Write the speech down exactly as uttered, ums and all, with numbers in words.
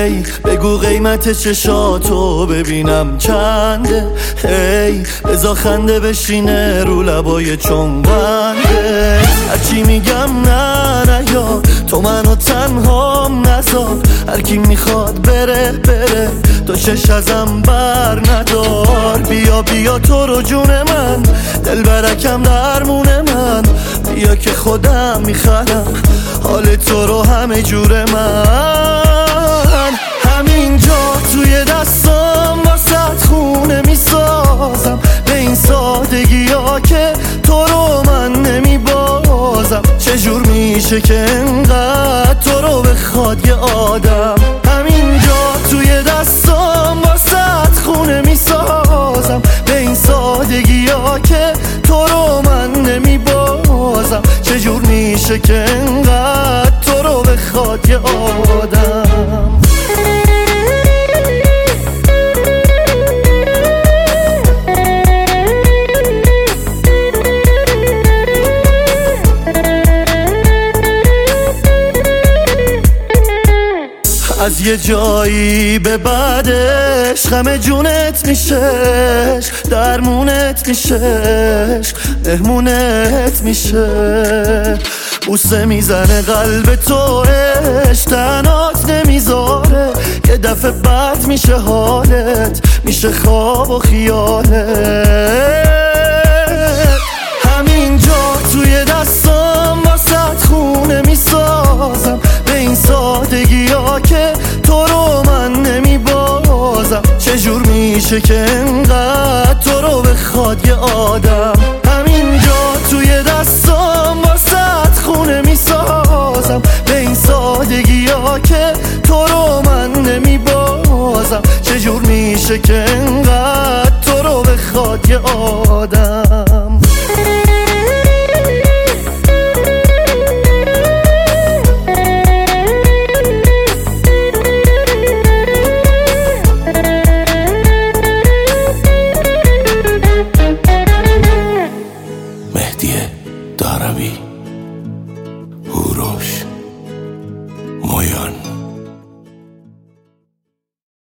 هی بگو قیمت چشاتو ببینم چنده، هی بزا خنده بشینه رو لبای چنگنده. هرچی میگم نه نه یا تو منو تنهام نذار، هر کی میخواد بره بره تو چش ازم بر ندار. بیا بیا تو رو جون من، دل برکم درمون من، بیا که خودم میخرم حال تو رو همه جور من. همینجا توی دستام واسه خونه میسازم، به این سادگی ها که تو رو من نمیبازم. چجور میشه که انقدر تو رو بخواد یه آدم. همینجا توی دستام واسه خونه میسازم، به این سادگی ها که تو رو من نمیبازم. چجور میشه که انقدر تو رو بخواد یه آدم. از یه جایی به بعدش غم جونت میشش، درمونت میشش، مهمونت میشه. بوسه میزنه قلب تو عشق تنات نمیذاره، یه دفعه بد میشه حالت، میشه خواب و خیالت. همینجا توی دستام واسه خونه میسازم، به این سادگی ها که تو رو من نمیبازم. چجور میشه که انقدر تو رو بخواد یه آدم. همینجا توی دستام واسه خونه میسازم، به این سادگی ها که تو رو من نمیبازم. چجور میشه که انقدر تو رو بخواد یه آدم.